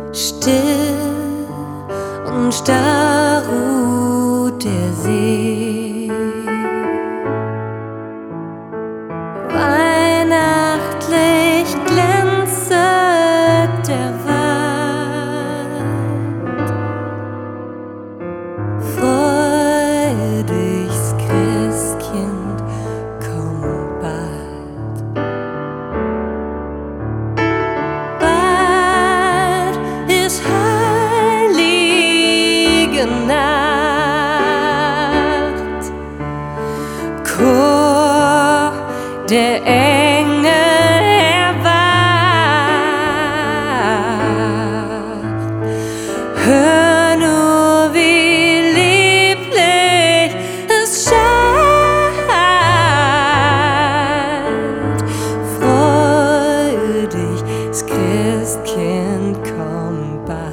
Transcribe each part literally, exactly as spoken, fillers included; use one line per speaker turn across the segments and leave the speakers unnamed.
Still und starr ruht der See. Weihnachtlich glänzet der Wald. Freu dich's Christkind kommt bald. Bald ist heilige Nacht. Chor der Engel erwacht. Hör nur, wie lieblich es schallt. Freu dich, das Christkind kommt bald.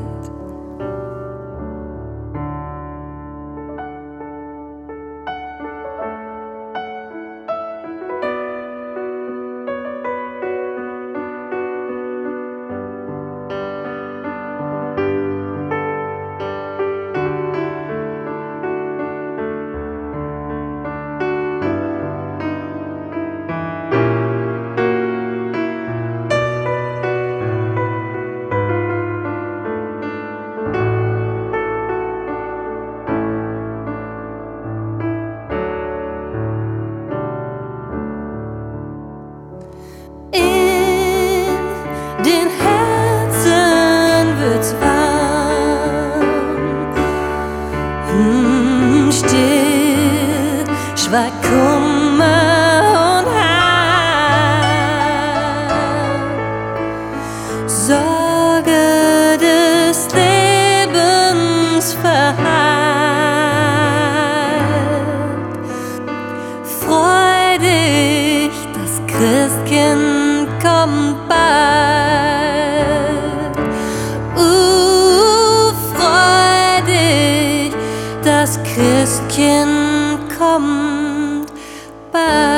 Den Herzen wird's warm. Hm, still schweigt Kummer und Harm. Sorge des Lebens verhallt. Freu dich, das Christkind kommt bald. Uh, freu dich, das Christkind kommt bald.